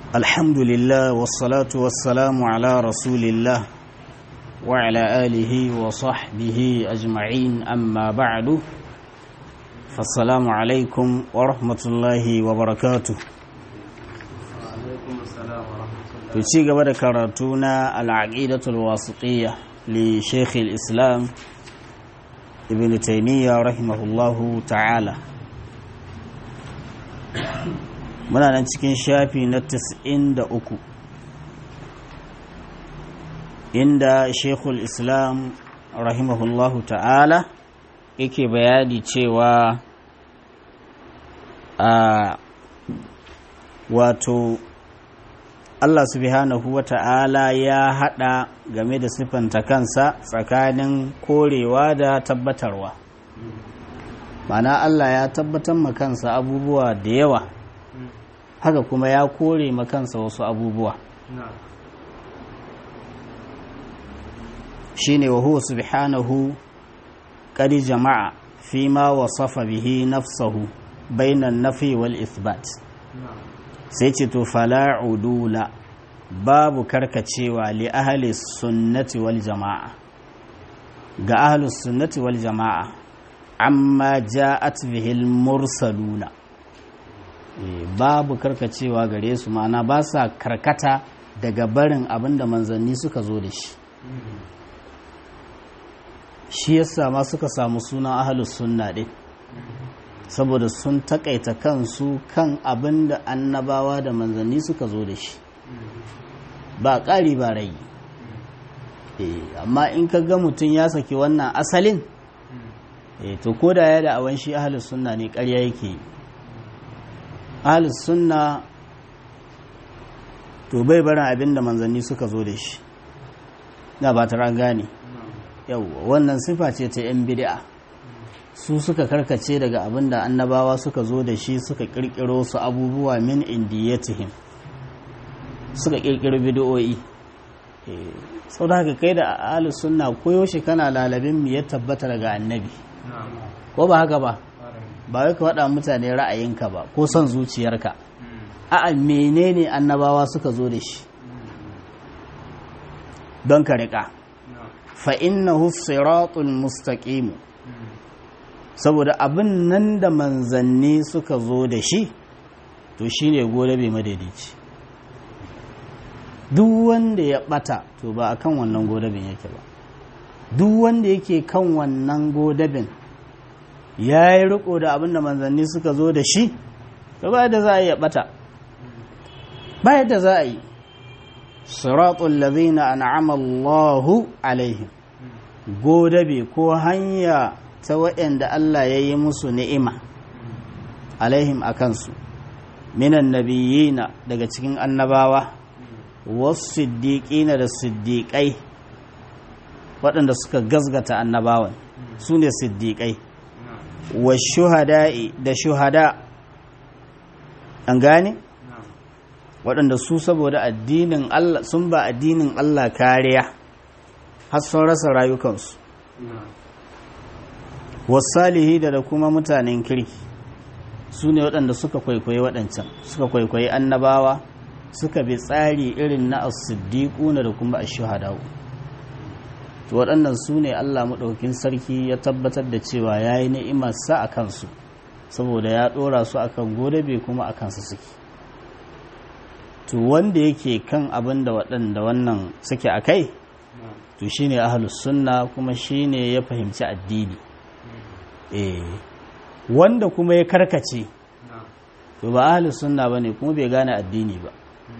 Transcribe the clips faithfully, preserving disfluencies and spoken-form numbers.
الحمد لله والصلاة والسلام على رسول الله وعلى آله وصحبه أجمعين أما بعد فالسلام عليكم ورحمة الله وبركاته تشيغ بدا كراتونا العقيدة الواسطية لشيخ الإسلام ابن تيمية رحمه الله تعالى muna nan cikin shafi na tis'in da uku inda shekul islam rahimahullahu ta'ala yake bayani cewa a wato Allah subhanahu wa ta'ala ya hada game da siffanta kansa tsakanin korewa da tabbatarwa ma'ana Allah ya tabbatar ma kansa abubuwa da yawa haka kuma ya kore makansa wasu abubuwa shine wa huwa subhanahu qad jama'a fi ma wasafa bihi nafsuhu bainan nafi wal ithbat sai ce to fala udula babu karkacewa li ahli sunnati wal jama'a ga ahli sunnati wal jama'a amma ja'at bihi al mursaluna babu karkacewa gare su ma'ana ba sa karkata daga barin abin da manzanni suka zo da shi shi yasa ma suka samu sunan ahlus sunna din saboda sun takaita kansu kan abin da annabawa da manzanni suka zo da shi ba ƙari ba rai amma in ka ga mutum ya saki wannan asalin to ko da ya da awan shi ahlus sunna ne ƙarya yake yi ahlus sunna to bai barin abin da manzanni suka zo da shi na ba ta gane yawwa wannan sifa ce ta yan bid'a su suka karkace daga abin da annabawa suka zo da shi suka kirkiro su abubuwa min indiyatihim suka kirkiro bid'o'i sau da haka kai da ahlus sunna koyo shi kana lalabin mu ya tabbata daga annabi ko ba haka ba ba wai ka faɗa mutane ra'ayinka ba ko son zuciyarka a'a menene annabawa suka zo da shi don ka riƙa fa innahu siratul mustaqim saboda abin nan da manzanni suka zo da shi to shine gode bai madaidaici duk wanda ya bata to ba akan wannan godabin yake ba duk wanda yake kan wannan godabin ya yi riko da abin da manzanni suka zo da shi to ba yadda za a yi ya bata ba yadda za a yi siratul ladhina an'ama Allahu alaihim godabe ko hanya ta waɗanda Allah ya yi musu ni'ima alaihim a kansu minan nabiyina daga cikin annabawa wasu siddiƙina da siddiƙai waɗanda suka gazgata annabawan su ne siddiƙai wa shuhada'i da shuhada an gane waɗanda su saboda addinin Allah sun ba addinin Allah kariya har sun rasa rayukansu wasalihi da da kuma mutanen kirki su ne waɗanda suka kwaikwayi waɗancan suka kwaikwayi annabawa suka bi tsari irin na as-siddiquna da kuma ash-shuhada'u to waɗannan su ne Allah maɗaukin sarki ya tabbatar da cewa ya yi ni'imarsa a kansu saboda ya ɗora su akan godabe kuma a kansu suke to wanda yake kan abin da waɗanda wannan suke a kai to shi ne ahalus sunna kuma shi ne ya fahimci addini wanda kuma ya karkace to ba ahalus sunna ba ne kuma bai gane addini ba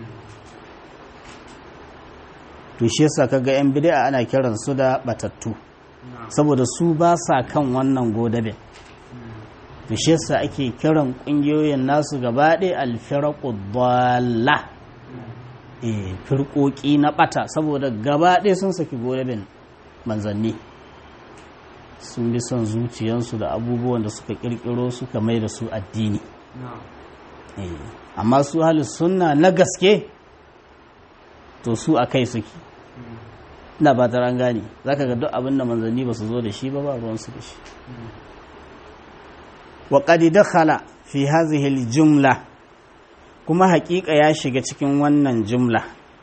to shi yasa kaga yan bid'a ana kiran su da batattu saboda su ba sa kan wannan godabe to shi yasa ake kiran kungiyoyin nasu gaba ɗaya alfiraqu dalla eh firqoki na bata saboda gaba ɗaya sun saki godaben manzanni sun bi son zuciyansu da abubuwan da suka kirkiro suka mai da su addini eh amma su ahlus sunna na gaske to su akai suke ina ba ta gane za ka ga duk abin da manzanni ba su zo da shi ba ba ruwansu da shi wa qad dakhala fi hadhihi al-jumla kuma haƙiƙa ya shiga cikin wannan jumla,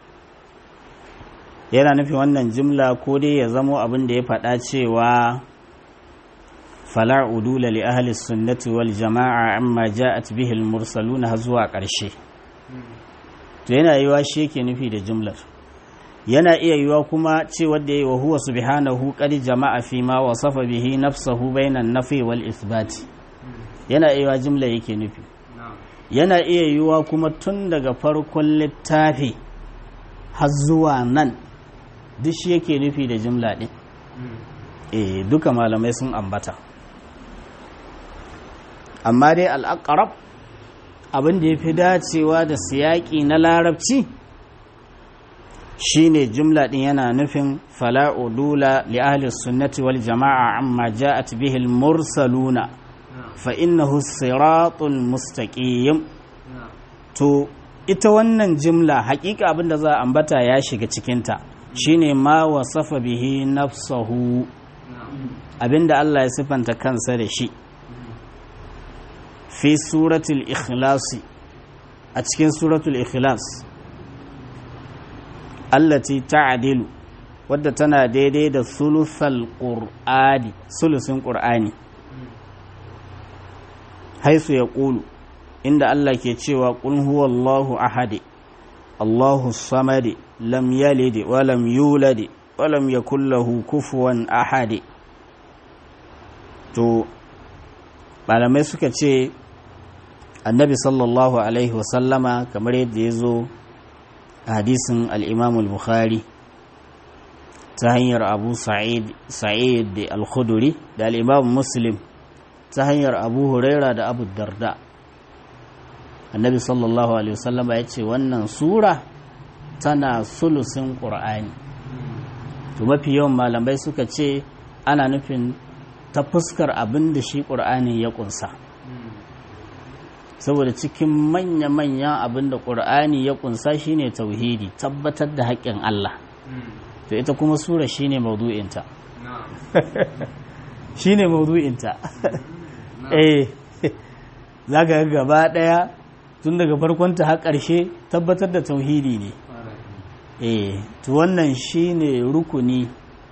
yana nufin wannan jumla ko dai ya zamo abin da ya faɗa cewa fala udula li ahli sunnati wal jama'a amma ja'at bihi al mursalun har zuwa ƙarshe. To yana yiwa shi yake nufi da jumlar, yana iya yiwa kuma cewa da yayi wa huwa subhanahu qad jama'a fi ma wasafa bihi nafsuhu bainan nafi wal isbat, yana iya yiwa jumla yake nufi, yana iya yiwa kuma tun daga farkon littafi har zuwa nan duk shi yake nufi da jumla ɗin. eh duka malamai sun ambata, amma dai al'aqrab abin da ya fi dacewa da siyaƙi na larabci shine jumla ɗin yana nufin fala udula li ahli sunnati wal jama'a amma ja'at bihi al mursaluna fa innahu siratul mustaqim. to ita wannan jumla haƙiƙa abin da za a ambata ya shiga cikinta shine ma wasafa bihi nafsahu, abinda Allah ya sifanta kansa da shi fi suratul ikhlas, a cikin suratul ikhlas allati ta'dilu, wadda tana daidai da sulusal qur'ani, sulusin qur'ani, haisu ya ƙulu inda Allah ke cewa qul huwallahu ahad Allahu samad lam yalid wa lam yulad wa lam yakul lahu kufuwan ahad. to malamai suka ce annabi sallallahu alaihi wasallama kamar yadda ya zo a hadisin al-imam al-bukhari ta hanyar abu sa'id sa'id al-khuduri da al-imam muslim ta hanyar abu huraira da abu darda, annabi sallallahu alaihi wasallama ya ce wannan sura tana sulusin qur'ani. to mafi yawan malamai suka ce ana nufin ta fuskar abin da shi qur'ani ya kunsa, saboda cikin manya-manyan abin da qur'ani ya kunsa shine tauhidi, tabbatar da haƙƙin Allah. to ita kuma sura shine maudu'inta shine maudu'inta eh zaka ga gaba daya tun daga farkon ta har ƙarshe tabbatar da tauhidi ne. eh to wannan shine rukuni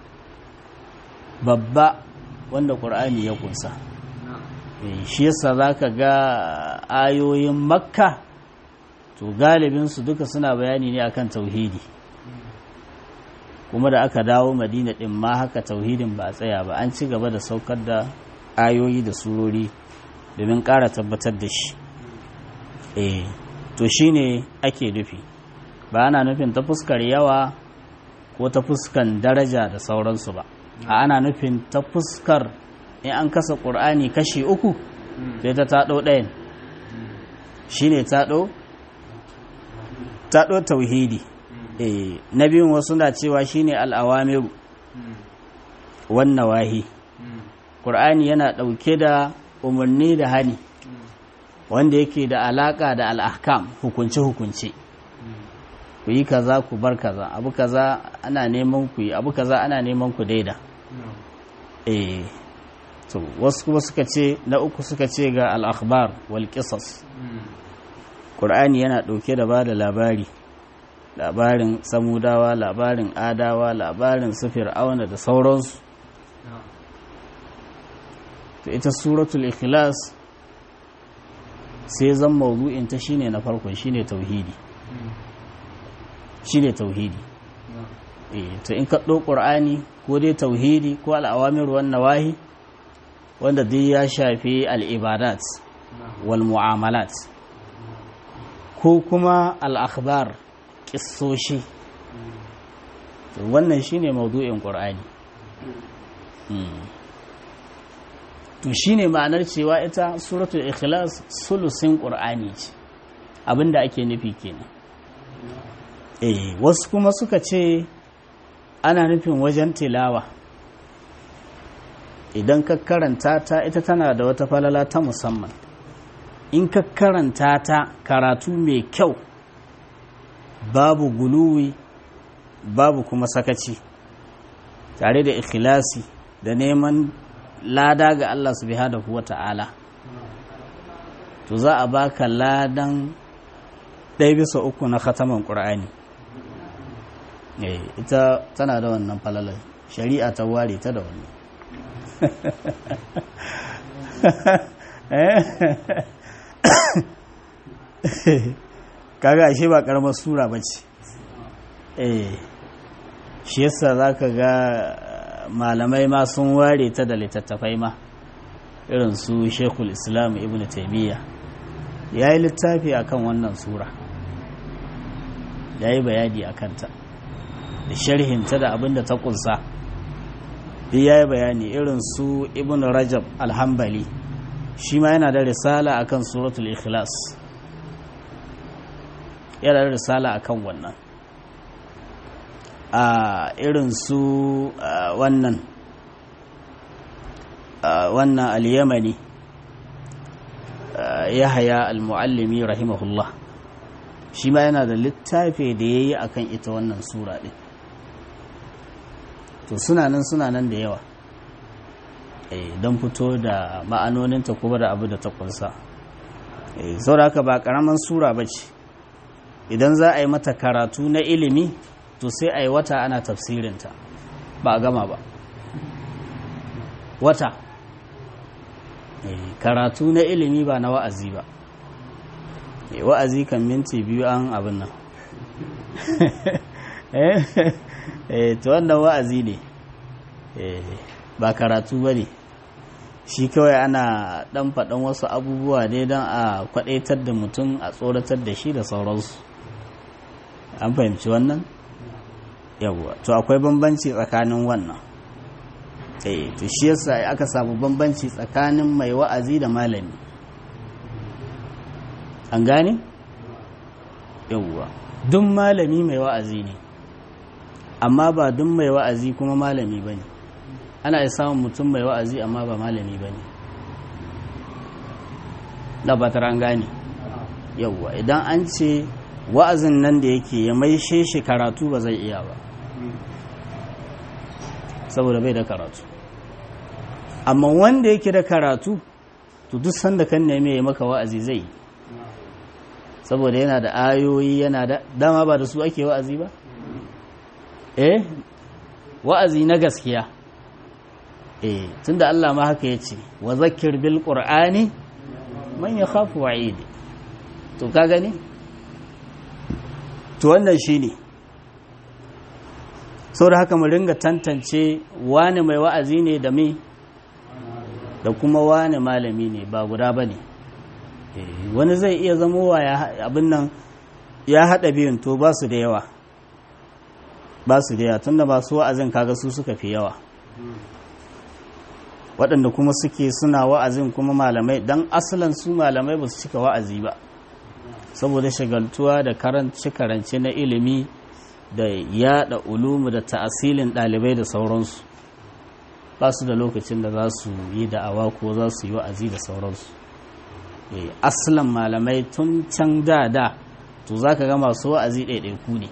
babba wanda Qur'ani ya kunsa. eh shi yasa zaka ga ayoyin Makka to galibin su duka suna bayani ne akan tauhidi, kuma da aka dawo Madina din ma haka tauhidin ba a tsaya ba, an ci gaba da saukar da ayoyi da surori domin ƙara tabbatar da shi. eh to shine ake nufi, ba ana nufin ta fuskar yawa ko ta fuskan daraja da sauransu ba, a ana nufin ta fuskar in an kasa ƙur'ani kashi uku sai ta taɗo ɗayan, shine taɗo taɗo tauhidi. eh na biyun wasu na cewa shine al'awamiru wan nawahi, ƙur'ani yana ɗauke da umarni da hani wanda yake da alaƙa da al'ahkam, hukunce-hukunce. ku yi kaza ku bar kaza, abu kaza ana neman ku yi, abu kaza ana neman ku daida. eh to wasu kuma suka ce na uku suka ce ga al-akhbar wal qisas, Qur'ani yana dauke da bada labari, labarin samudawa, labarin adawa, labarin su fir'auna da sauransu. to ita suratul ikhlas sai zan mawdu'in ta shine na farko, shine tauhidi, shine tauhidi. eh to in ka ɗau Qur'ani ko dai tauhidi ko al'awamir wan nawahi wanda dai ya shafi al'ibadat wal mu'amalat, ko kuma al'akhbar kissoshi, wannan shine mawdu'in Qur'ani. to shine ma'anar cewa ita suratul ikhlas sulusin Qur'ani ce, abinda ake nufi kenan. eh wasu kuma suka ce ana nufin wajen tilawa, idan ka karanta ta ita tana da wata falala ta musamman, in ka karanta ta karatu mai kyau, babu guluwi babu kuma sakaci, tare da ikhlasi da neman lada ga Allah subhanahu wa ta'ala, to za a baka ladan ɗaya bisa uku na khataman ƙur'ani. Ita tana da wannan falalar, shari'a ta ware ta da wannan. Kaga ashe ba ƙaramar sura ba ce. Shi yasa za ka ga malamai ma sun ware ta da littattafai ma, irin su Shekul Islam Ibn Taymiyyah ya yi littafi akan wannan sura, ya yi bayani a kanta da sharhinta da abinda ta kunsa, ya yi bayani. Irin su Ibn Rajab Al-Hanbali shi ma yana da risala akan suratul Ikhlas, yana da risala akan wannan. a irin su wannan wannan al-Yamani Yahya al-Muallimi rahimahullah shi ma yana da littafi da yayi akan ita wannan sura din. To suna nan suna nan da yawa eh don fito da ma'anoninta kuma da abu da ta kunsa. eh saboda haka ba karaman sura bace. Idan za a yi mata karatu na ilimi to sai a yi wata ana tafsirinta ba a gama ba. Wata karatu na ilimi ba na wa'azi ba. Wa'azi kan minti biyu an abin nan. To wannan wa'azi ne ba karatu ba ne. Shi kawai ana dan faɗan wasu abubuwa ne don a kwaɗaitar da mutum, a tsoratar da shi da sauransu. An fahimci wannan? Yawwa, to akwai bambanci tsakanin wannan. Eh, to shi yasa aka samu bambanci tsakanin mai wa'azi da malami. An gane? Yawwa, duk malami mai wa'azi ne, amma ba duk mai wa'azi kuma malami ba ne. Ana iya samun mutum mai wa'azi amma ba malami ba ne. Da ba an gane? Yawwa, idan an ce wa'azin nan da yake ya maishe shi karatu ba zai iya ba, saboda bai da karatu. Amma wanda yake da karatu to duk sanda kan neme ya maka wa'azi zai yi, saboda yana da ayoyi, yana da dama. Ba da su ake wa'azi ba? Eh wa'azi na gaskiya. Eh tunda Allah ma haka yace, wa zakkir bil qur'ani man yakhafu wa'id. To ka gani? To wannan shine. Saboda haka mu ringa tantance wani mai wa'azi ne da me, da kuma wani malami ne, ba guda bane. Eh wani zai iya zama wa abin nan ya hada biyun, to ba su da yawa. Ba su da yawa tunda ba su wa'azin kaga su suka fi yawa. Waɗanda kuma suke suna wa'azin kuma malamai, dan asalan su malamai ba su cika wa'azi ba, saboda shagaltuwa da karance-karance na ilimi da yada ulumu da ta'asilin ɗalibai da sauransu. Ba su da lokacin da za su yi da'awa ko za su yi wa'azi da sauransu. Asalan malamai tun can da da to za ka ga masu wa'azi ɗaiɗaiku ne.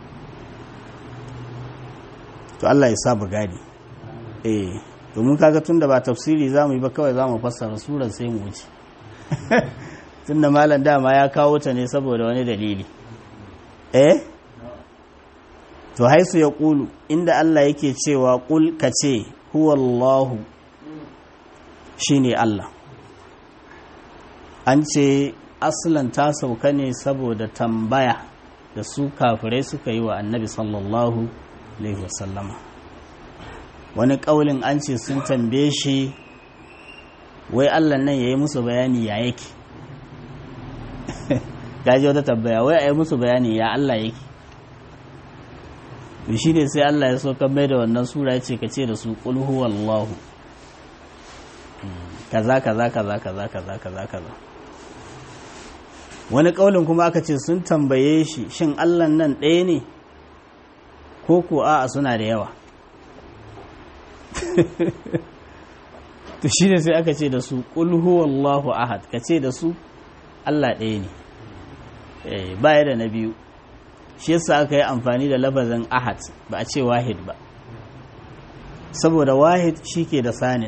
To Allah ya sa gadi. Eh domin kaga tun da ba tafsiri za mu yi ba, kawai za mu fassara surar sai mu wuce. Tun da malam dama ya kawo ta ne saboda wani dalili. Eh to haisu ya ƙulu, inda Allah yake cewa ƙul ka ce huwallahu shi ne Allah. An ce asalan ta sauka ne saboda tambaya da su kafirai suka yi wa annabi sallallahu alaihi wasallama. Wani ƙaulin an ce sun tambaye shi wai Allah nan ya yi musu bayani ya yake. Gaji wata tambaya, wai a yi musu bayani ya Allah yake. To shi ne sai Allah ya so kan mai da wannan sura ya ce ka ce da su qul huwallahu kaza kaza kaza kaza kaza kaza kaza. Wani kaulin kuma aka ce sun tambaye shi shin Allah nan ɗaya ne ko ko a'a suna da yawa. To shi ne sai aka ce da su qul huwallahu ahad, ka ce da su Allah ɗaya ne, eh baya da na biyu. Shi yasa aka yi amfani da lafazin ahad ba a ce wahid ba, saboda wahid shi ke da sanin.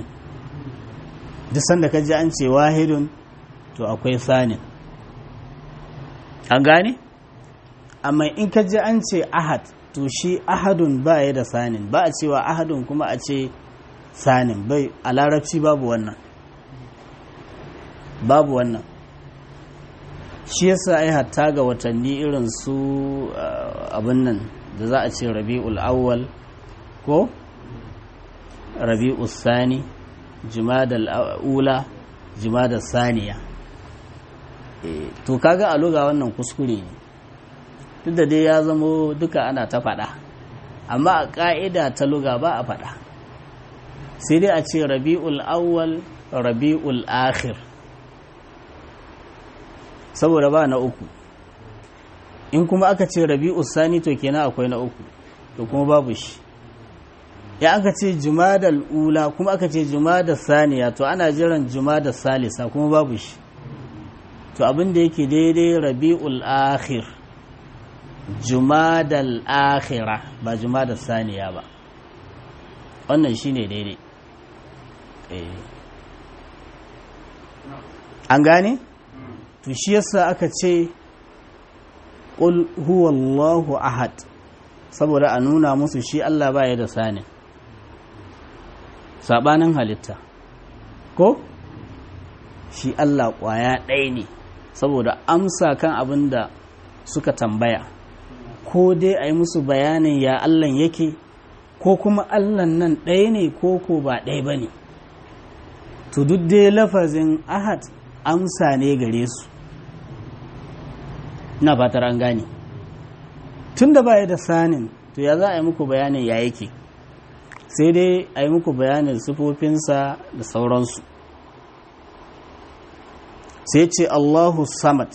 Duk sanda ka ji an ce wahidun to akwai sanin. an gane amma in ka ji an ce ahad to shi ahadun ba ya da sanin ba a cewa ahadun kuma a ce sanin bai a larabci babu wannan babu wannan shi yasa ai hatta ga watanni irin su abin nan da za a ce rabi'ul awwal ko rabi'ul sani jumadal ula jumadal saniya to kaga a loga wannan kuskure ne duk da dai ya zamo duka ana ta faɗa amma a ƙa'ida ta luga ba a faɗa sai dai a ce rabi'ul awwal rabi'ul akhir saboda ba na uku in kuma aka ce rabi'ul sani to kenan akwai na uku to kuma babu shi ya aka ce jumadal ula kuma aka ce jumadal saniya to ana jiran jumadal salisa kuma babu shi to abin da yake daidai rabi'ul akhir jumadal akhira ba jumadal saniya ba wannan shine daidai an gane to shi yasa aka ce qul huwallahu ahad saboda a nuna musu shi Allah baya da sani sabanin halitta ko shi Allah kwaya ɗaya ne saboda amsa kan abin da suka tambaya ko dai a yi musu bayanin ya Allah yake ko kuma Allah nan ɗaya ne ko ko ba ɗaya ba ne to duk dai lafazin ahad amsa ne gare su na fatar an gane tun da ba da sanin to ya za a yi muku bayanin ya yake sai dai a yi muku bayanin sifofinsa da sauransu sai ce Allahu samad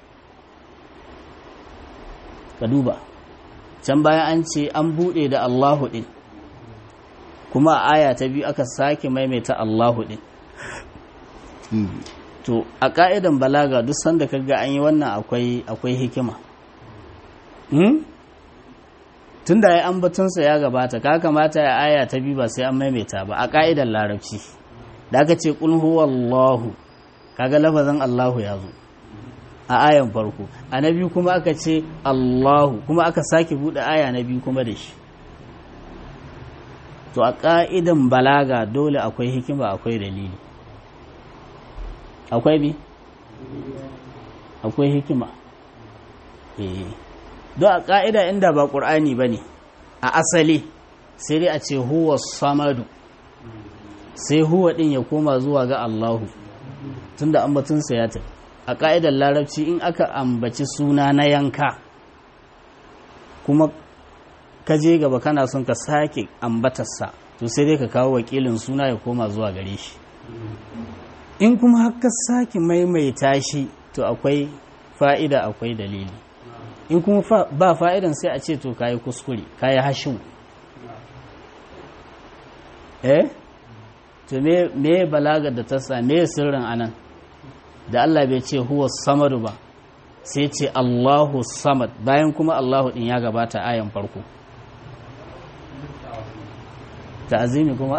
ka duba can bayan an ce an buɗe da Allahu ɗin kuma a aya ta biyu aka sake maimaita Allahu ɗin to a ƙa'idan balaga duk sanda kaga an yi wannan akwai akwai hikima hmm? tun da ya ambatunsa ya gabata ka kamata ya aya ta biyu ba sai an maimaita ba a ƙa'idan larabci da aka ce ƙul huwallahu kaga lafazin Allahu ya zo a ayan farko a na biyu kuma aka ce Allahu kuma aka sake buɗe aya na biyu kuma da shi to a ƙa'idan balaga dole akwai hikima akwai dalili akwai bi akwai hikima eh don a ƙa'ida inda ba ƙur'ani ba ne a asali sai dai a ce huwa samadu sai huwa ɗin ya koma zuwa ga Allahu tunda ambatunsa ya tafi a ƙa'idar larabci in aka ambaci suna na yanka kuma ka je gaba kana son ka sake ambatarsa to sai dai ka kawo wakilin suna ya koma zuwa gare shi in kuma haka sake maimaita shi to akwai fa'ida akwai dalili in kuma ba fa'idan sai a ce to kayi kuskure kayi hashin eh to me me balagar da ta sa me sirrin anan da Allah bai ce huwa samadu ba sai ce Allahu samad bayan kuma Allahu din ya gabata ayan farko ta'azimi kuma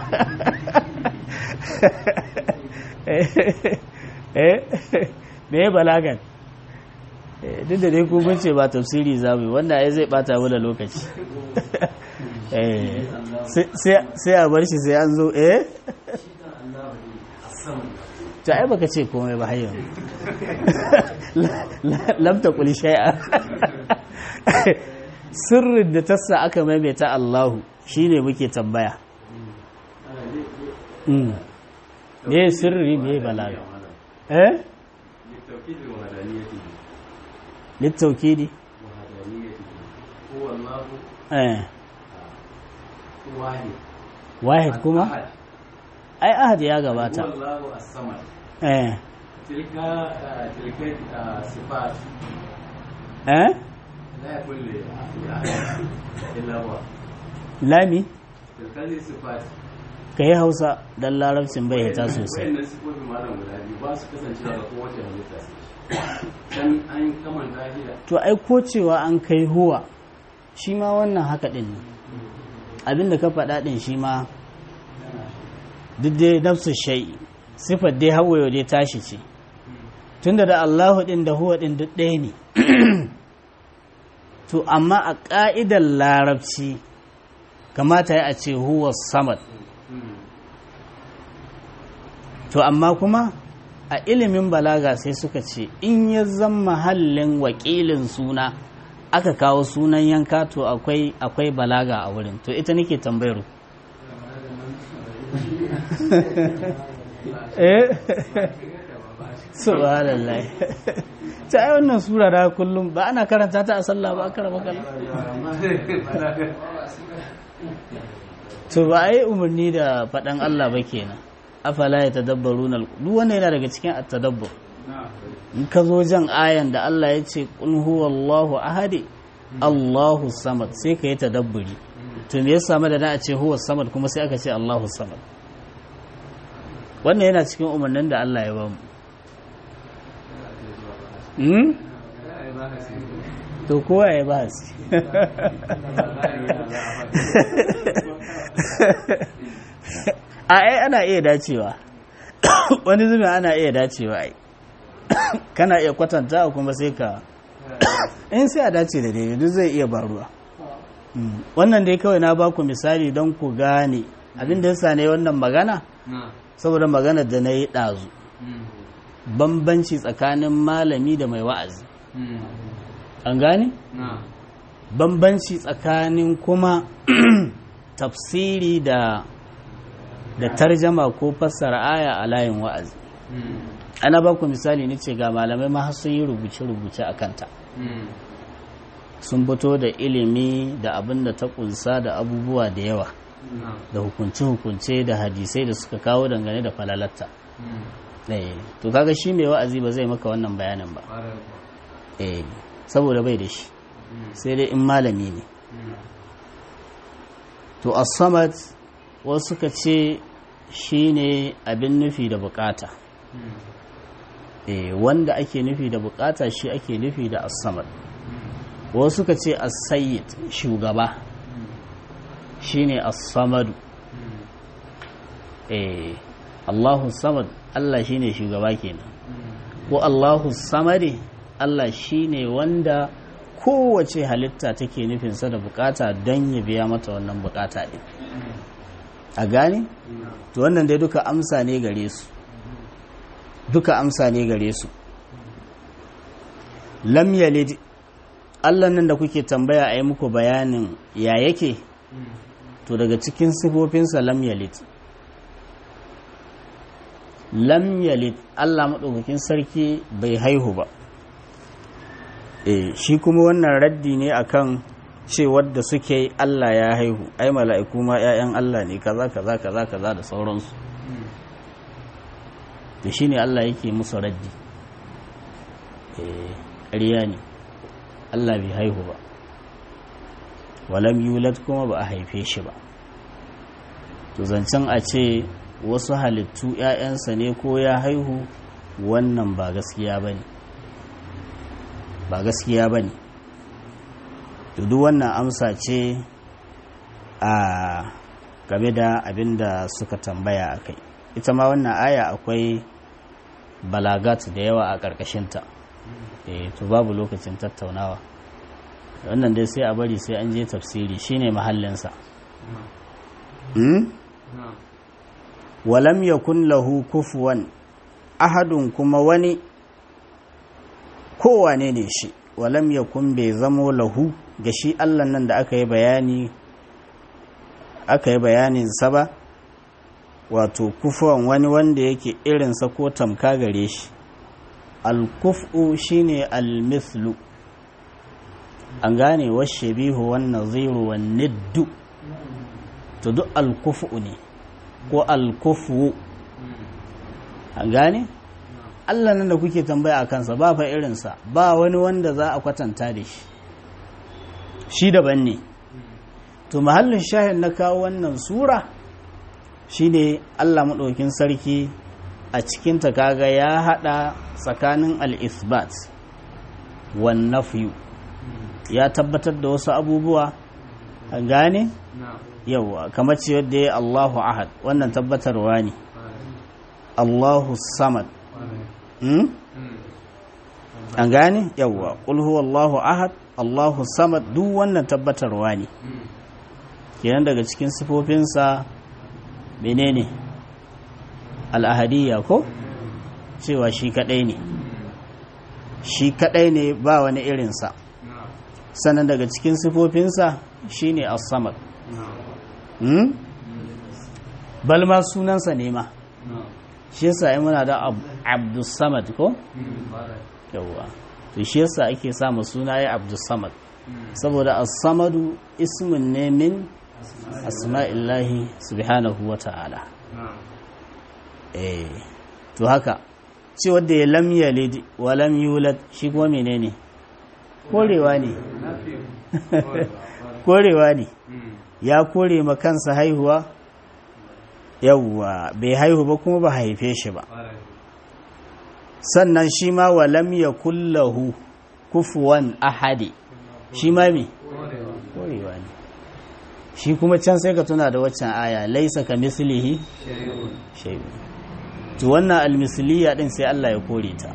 eh me balagan duk da dai ku mun ce ba tafsiri zamu wanda ai zai bata mu da lokaci eh sai a bar shi sai an zo eh ta ai baka ce komai ba hayyan lam taqul shay'a sirrin da tassa aka maimaita Allahu shine muke tambaya mm me sirri me balaga eh للتوكيد هو الله eh واحد واحد kuma ai ahad ya gabata هو الله الصمد eh تلك تلك صفات eh لا يكون الا هو lami تلك صفات kai Hausa dan larabcin bai hita sosai wannan sifofin malam guda biyu ba su kasancewa ga kowace halitta dan an kamanta shi to ai ko cewa an kai huwa shi ma wannan haka din ne abinda ka faɗa din shi ma duk dai nafsu shay'i sifar dai hawayo dai tashi ce tunda da Allahu din da huwa din duk ɗaya ne to amma a ƙa'idar larabci kamata ya a ce huwa samad, to amma kuma a ilimin balaga sai suka ce in ya zama mahallin wakilin suna aka kawo sunan yanka to akwai akwai balaga a wurin, to ita nake tambayar eh subhanallah ta ai wannan sura da kullum ba ana karanta ta a sallah ba aka raba kallon to ba ai umarni da faɗan Allah ba kenan, afala ya tadabbaruna duk wanda yana daga cikin at-tadabbur. In ka zo jan ayan da Allah ya ce qul huwallahu ahad Allahu samad sai ka yi tadabburi, to me yasa madana a ce huwa samad kuma sai aka ce Allahu samad? Wannan yana cikin umarnin da Allah ya ba mu. Hmm? To kowa ya ba su. A ai ana iya dacewa. Wani zumin ana iya dacewa ai. Kana iya kwatanta kuma sai ka in sai a dace da daidai duk zai iya baruwa. Wannan dai kawai na baku misali don ku gane abin da yasa ne wannan magana saboda magana da na yi ɗazu. Bambanci tsakanin malami da mai wa'azi. An gane? Bambanci tsakanin kuma tafsiri da da tarjama ko fassara aya a layin wa'azi. Ana ba ku misali ni ce ga malamai ma sun yi rubuce-rubuce a kanta. Sun fito da ilimi da abin da ta kunsa da abubuwa da yawa, da hukunce-hukunce da hadisai da suka kawo dangane da falalatta. To kaga shi mai wa'azi ba zai maka wannan bayanin ba. Eh, saboda bai da shi. Sai dai in malami ne. To as-samad wasu suka ce shine abin nufi da bukata. Eh, wanda ake nufi da bukata shi ake nufi da as-samad. Wasu suka ce as-sayyid shugaba shine as-samad. Eh, Allahu samad Allah shine shugaba kenan. Ko Allahu samadi Allah shine wanda kowace halitta take nufinsa da bukata don ya biya mata wannan bukata din. A gane? To wannan dai duka amsa ne gare su. Duka amsa ne gare su. Lam yalid Allah nan da kuke tambaya a yi muku bayanin ya yake? To daga cikin sifofinsa lam yalid. Lam yalid Allah maɗaukakin sarki bai haihu ba. E, shi kuma wannan raddi ne akan cewar da suke Allah ya haihu, ai mala'iku ma ‘ya'yan Allah ne kaza kaza kaza kaza da sauransu. Da shi ne Allah yake musu raddi. E, ƙarya ne, Allah bai haihu ba. Walam yulad kuma ba a haife shi ba. To zancen a ce wasu halittu ‘ya'yansa ne ko ya haihu, wannan ba gaskiya ba ne. Ba gaskiya ba ne. Duk wannan amsa ce a game da abin da suka tambaya a kai. Ita ma wannan aya akwai balagat da yawa a ƙarƙashinta. E, to babu lokacin tattaunawa. Wannan dai sai a bari sai an je tafsiri shine mahallinsa. Hmm? Walam yakun lahu kufuwan ahadun kuma wani kowane ne shi, walam yakun bai zamo lahu ga shi Allah nan da aka yi bayani aka yi bayanin sa ba, wato kufuwan wani wanda yake irinsa ko tamka gare shi. Al-kufu shine al-mithlu, an gane washabihu wan naziru wan niddu, to duk al-kufu ne ko al-kufu, an gane Allah nan da kuke tambaya a kansa ba fa irinsa, ba wani wanda za a kwatanta da shi, shi daban ne. To mahallin shahid na kawo wannan sura shine Allah maɗaukin sarki a cikinta kaga ya haɗa tsakanin al-isbat wan nafyu, ya tabbatar da wasu abubuwa, an gane yawa kamar ce yadda ya Allahu ahad, wannan tabbatarwa ne. Allahu samad, Hmm? an gane yawwa qul huwallahu ahad Allahu samad duk wannan tabbatarwa ne kenan daga cikin sifofinsa menene al-ahadiyya ko cewa shi kadai ne shi kadai ne ba wani irinsa sannan daga cikin sifofinsa shine as-samad hmm? balma sunansa ne ma shi yasa ai muna da abdus samad ko yawa to shi yasa ake samu suna ya abdus samad saboda as-samadu ismun ne min asma'illahi subhanahu wa ta'ala eh to haka ce wanda ya lam yalid wa lam yulad shi kuma menene korewa ne korewa ne ya kore ma kansa haihuwa yawwa bai haihu ba kuma ba haife shi ba sannan shi ma wa lam yakul lahu kufuwan ahadi shi ma me korewa ne shi kuma can sai ka tuna da waccan aya laisa ka mislihi shay'un to wannan almisliya din sai Allah ya kore ta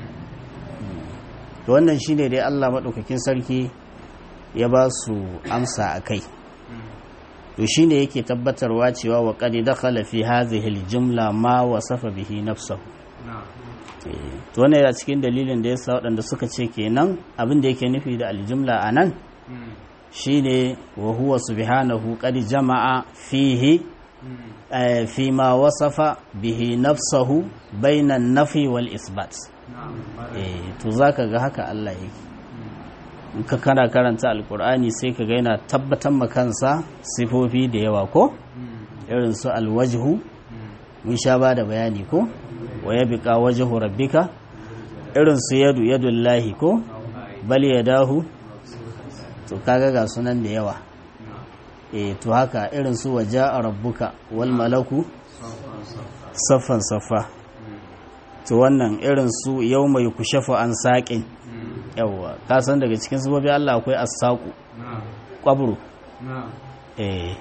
to wannan shine dai Allah madaukakin sarki ya ba su amsa akai to shine yake tabbatarwa cewa wa qad dakhala fi hadhihi aljumla ma wasafa bihi nafsuhu to wannan yana cikin dalilin da yasa waɗanda suka ce kenan abin da yake nufi da aljumla anan shine wa huwa subhanahu qad jama'a fihi fi ma wasafa bihi nafsuhu bayna an-nafi wal isbat eh to zaka ga haka Allah yake in ka kana karanta alkur'ani sai ka ga yana tabbatar ma kansa sifofi da yawa ko irin su alwajhu mun sha ba da bayani ko wa yabqa wajhu rabbika irin su yadu yadullahi ko bal yadahu to kaga ga sunan da yawa eh to haka irin su waja'a rabbuka wal malaku saffan saffa to wannan irin su yawma yukshafu an saqin yawwa ka san daga cikin sababi Allah akwai as-saqu qabru eh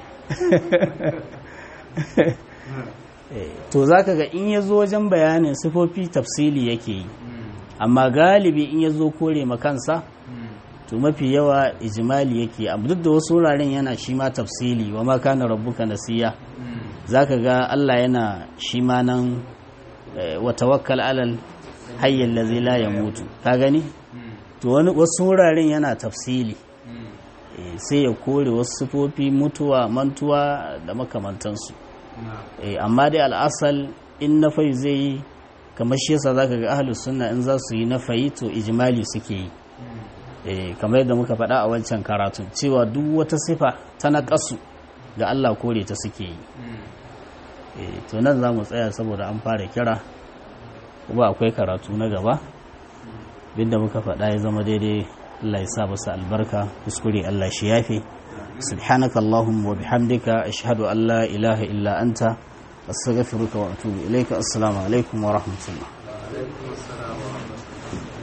to zaka ga in yazo wajen bayanin sifofi tafsili yake yi amma galibi in yazo kore makansa to mafi yawa ijmali yake amma duk da wasu wuraren yana shi ma tafsili wa ma kana rabbuka nasiya zaka ga Allah yana shi ma nan wa tawakkal alal hayy allazi la yamutu ka gani to wani wasu wuraren yana tafsili sai ya kore wasu sifofi mutuwa mantuwa da makamantansu amma dai al'asal in nafayi zai yi kamar shi yasa zaka ga ahlus sunna in za su yi nafayi to ijmali suke yi kamar yadda muka faɗa a wancan karatu cewa duk wata sifa ta naƙasu ga Allah kore ta suke yi to nan za mu tsaya saboda an fara kira kuma akwai karatu na gaba binda muka faɗa ya zama daidai Allah ya sa masa albarka kuskure Allah shi yafe subhanaka allahumma wa bihamdika ashhadu an la ilaha illa anta astaghfiruka wa atubu ilayka assalamu alaikum wa rahmatullah